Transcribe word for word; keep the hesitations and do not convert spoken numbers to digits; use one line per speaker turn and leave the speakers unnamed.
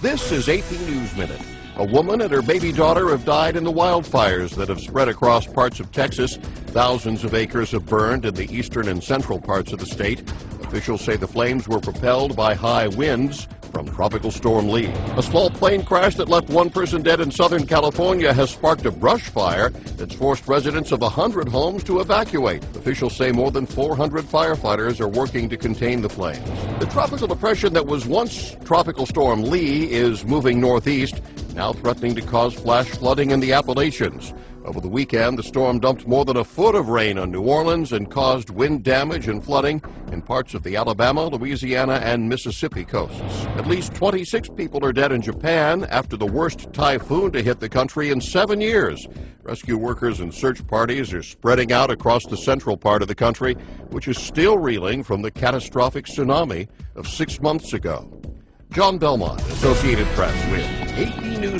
This is A P News Minute. A woman and her baby daughter have died in the wildfires that have spread across parts of Texas. Thousands of acres have burned in the eastern and central parts of the state. Officials say the flames were propelled by high winds from Tropical Storm Lee. A small plane crash that left one person dead in Southern California has sparked a brush fire that's forced residents of one hundred homes to evacuate. Officials say more than four hundred firefighters are working to contain the flames. The tropical depression that was once Tropical Storm Lee is moving northeast, now threatening to cause flash flooding in the Appalachians. Over the weekend, the storm dumped more than a foot of rain on New Orleans and caused wind damage and flooding in parts of the Alabama, Louisiana, and Mississippi coasts. At least twenty-six people are dead in Japan after the worst typhoon to hit the country in seven years. Rescue workers and search parties are spreading out across the central part of the country, which is still reeling from the catastrophic tsunami of six months ago. John Belmont, Associated Press, with A P News.